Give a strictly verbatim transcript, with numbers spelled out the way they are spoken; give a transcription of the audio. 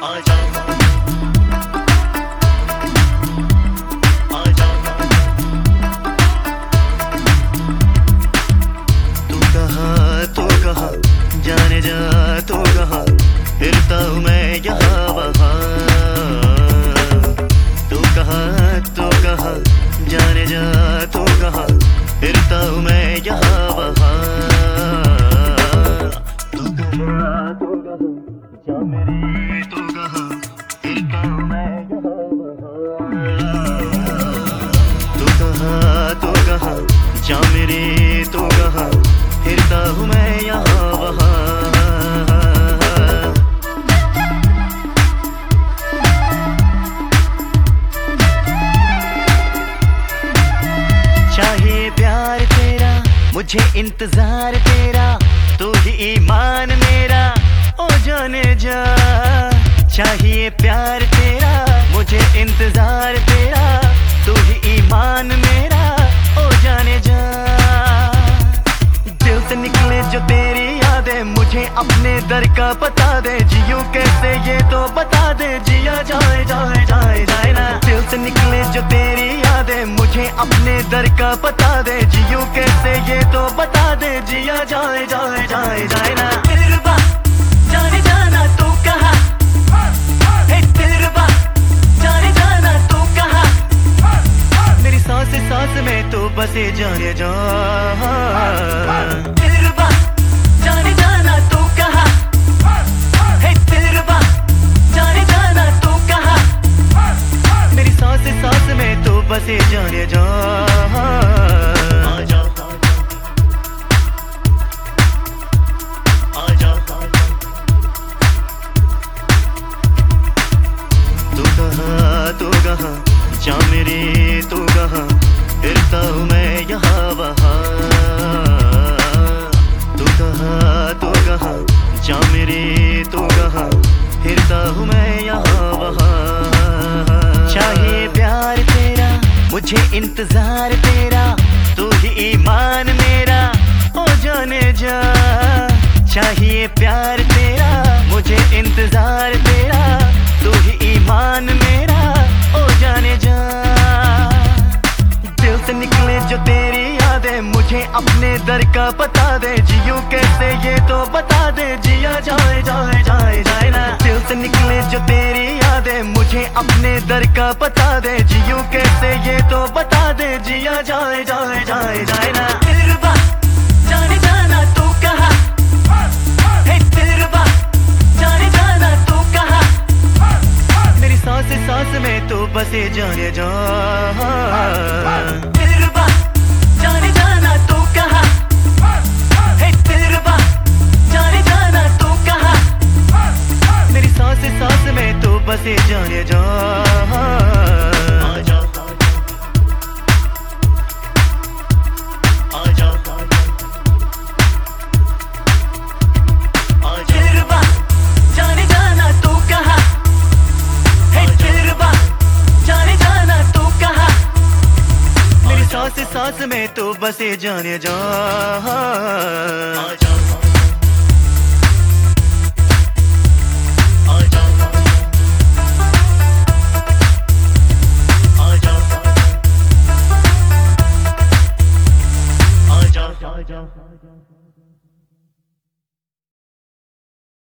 जाने जा तू कहाँ, फिरता हूँ मैं यहाँ वहाँ। तू कहाँ तू कहाँ, जाने जा तू कहाँ, फिरता हूँ मैं यहाँ वहाँ। तू कहाँ तू कहाँ, जा मेरी तू कहाँ, फिरता हूँ मैं यहाँ वहाँ। तू कहाँ तू कहाँ, जा मेरी तू कहाँ, फिरता हूँ मैं यहाँ वहाँ। चाहिए प्यार तेरा, मुझे इंतजार तेरा, तू ही ईमान मेरा, ओ जाने जा। चाहिए प्यार तेरा, मुझे इंतजार तेरा, तू ही ईमान मेरा, ओ जाने जा। दिल से निकले जो तेरी यादें, मुझे अपने दर का पता दे। जियूं कैसे ये तो बता दे, जिया जाए जाए जाए जाए ना। दिल से निकले जो तेरी यादें, मुझे अपने दर का पता दे। जियूं कैसे ये तो बता दे, जिया जाए जाए जाए जाए ना। दिलरुबा जाने जाना तू कहाँ, हे दिलरुबा जाने जाना तू कहाँ। मेरी सांस सांस में तो बसे जाने जा। दिलरुबा जाने जाना तू कहाँ, हे दिलरुबा जाने जाना तू कहाँ। मेरी सांस सांस में तो बसे जाने जा। आजा आजा, तू कहाँ तू कहाँ, जा मेरी तू कहाँ, फिरता हूँ मैं यहाँ वहाँ। तू कहाँ तू कहाँ, जा मेरी तू कहाँ, फिरता हूँ मैं यहाँ वहाँ। चाहिए प्यार तेरा, मुझे इंतजार तेरा, तू ही ईमान मेरा, ओ जाने जा। चाहिए प्यार तेरा, मुझे इंतजार तेरा, तू ही ईमान मेरा, ओ जाने जा। दिल से निकले जो तेरी यादें, मुझे अपने दर का पता दे। जियूं कैसे ये तो बता दे, जिया जाए जाए जाए जाए ना। दिल से निकले जो तेरी यादें, मुझे अपने दर का पता दे। जियूं कैसे ये तो बता दे, जिया जाए जाए जाए जाए ना। दिलरुबा जाने जाना तू कहाँ, हे दिलरुबा जाने जाना तू कहाँ। मेरी सांस सांस में तो बसे जाने जा। दिलरुबा जाने जाना तू कहाँ, हे दिलरुबा जाने जाना तू कहाँ। मेरी सांस सांस में तो बसे जाने जा। आजा आजा, दिलरुबा जाने जाना तू कहाँ, हे दिलरुबा जाने जाना तू कहाँ। मेरी सांस सांस में तो बसे जाने जा। आजा आजा आजा आजा आजा।